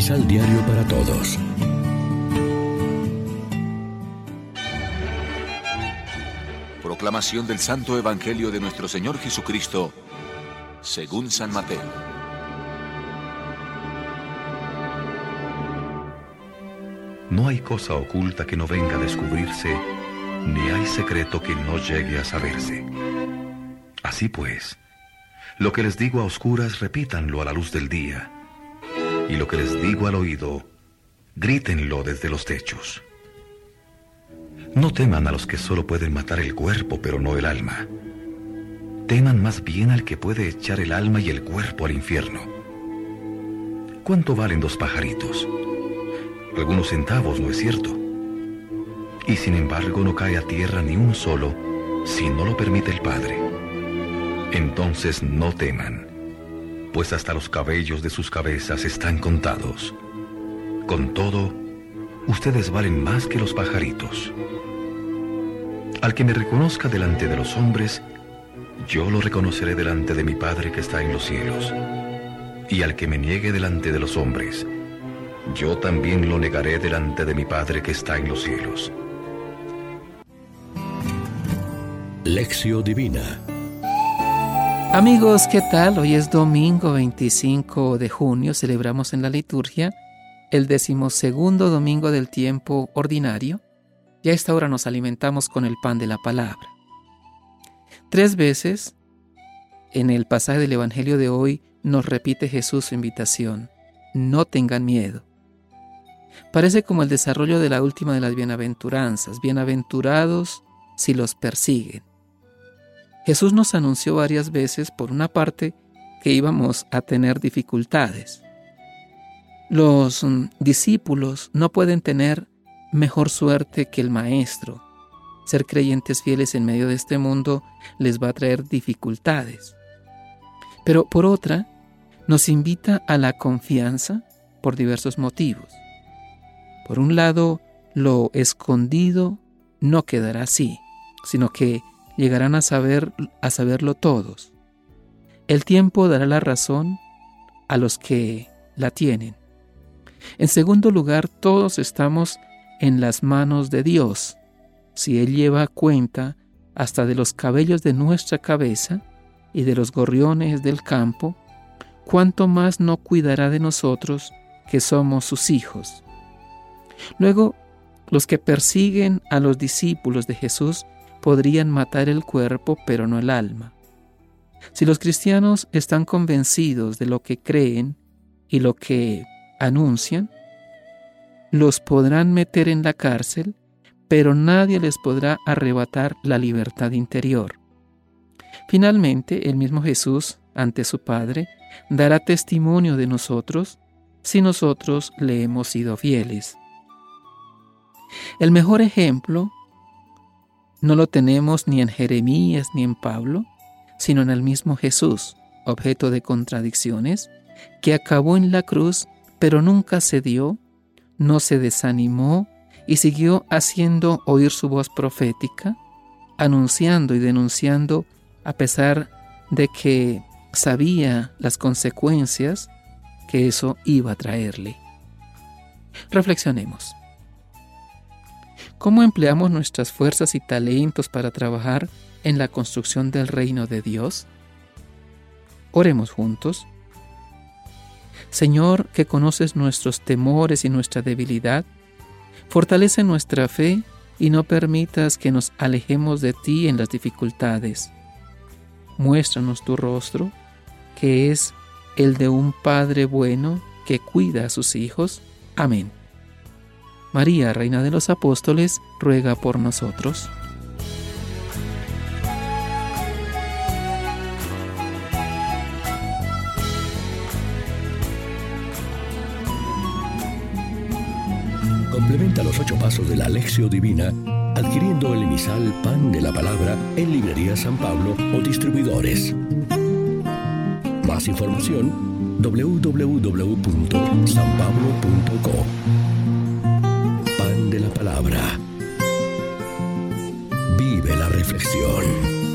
Misal Diario para Todos. Proclamación del Santo Evangelio de nuestro Señor Jesucristo, según San Mateo. No hay cosa oculta que no venga a descubrirse, ni hay secreto que no llegue a saberse. Así pues, lo que les digo a oscuras, repítanlo a la luz del día, y lo que les digo al oído, grítenlo desde los techos. No teman a los que solo pueden matar el cuerpo, pero no el alma. Teman más bien al que puede echar el alma y el cuerpo al infierno. ¿Cuánto valen 2 pajaritos? Algunos centavos, ¿no es cierto? Y sin embargo no cae a tierra ni un solo, si no lo permite el Padre. Entonces no teman, pues hasta los cabellos de sus cabezas están contados. Con todo, ustedes valen más que los pajaritos. Al que me reconozca delante de los hombres, yo lo reconoceré delante de mi Padre que está en los cielos. Y al que me niegue delante de los hombres, yo también lo negaré delante de mi Padre que está en los cielos. Lección Divina. Amigos, ¿qué tal? Hoy es domingo 25 de junio, celebramos en la liturgia el 12º domingo del tiempo ordinario, y a esta hora nos alimentamos con el pan de la palabra. 3 veces en el pasaje del Evangelio de hoy nos repite Jesús su invitación: no tengan miedo. Parece como el desarrollo de la última de las bienaventuranzas: bienaventurados si los persiguen. Jesús nos anunció varias veces, por una parte, que íbamos a tener dificultades. Los discípulos no pueden tener mejor suerte que el Maestro. Ser creyentes fieles en medio de este mundo les va a traer dificultades. Pero por otra, nos invita a la confianza por diversos motivos. Por un lado, lo escondido no quedará así, sino que llegarán a saberlo todos. El tiempo dará la razón a los que la tienen. En segundo lugar, todos estamos en las manos de Dios. Si Él lleva cuenta hasta de los cabellos de nuestra cabeza y de los gorriones del campo, ¿cuánto más no cuidará de nosotros que somos sus hijos? Luego, los que persiguen a los discípulos de Jesús podrían matar el cuerpo, pero no el alma. Si los cristianos están convencidos de lo que creen y lo que anuncian, los podrán meter en la cárcel, pero nadie les podrá arrebatar la libertad interior. Finalmente, el mismo Jesús, ante su Padre, dará testimonio de nosotros si nosotros le hemos sido fieles. El mejor ejemplo no lo tenemos ni en Jeremías ni en Pablo, sino en el mismo Jesús, objeto de contradicciones, que acabó en la cruz, pero nunca cedió, no se desanimó y siguió haciendo oír su voz profética, anunciando y denunciando a pesar de que sabía las consecuencias que eso iba a traerle. Reflexionemos. ¿Cómo empleamos nuestras fuerzas y talentos para trabajar en la construcción del reino de Dios? Oremos juntos. Señor, que conoces nuestros temores y nuestra debilidad, fortalece nuestra fe y no permitas que nos alejemos de ti en las dificultades. Muéstranos tu rostro, que es el de un Padre bueno que cuida a sus hijos. Amén. María, Reina de los Apóstoles, ruega por nosotros. Complementa los 8 pasos de la Lección Divina adquiriendo el emisal Pan de la Palabra en Librería San Pablo o distribuidores. Más información: www.sanpablo.co. Pan de la Palabra. Vive la reflexión.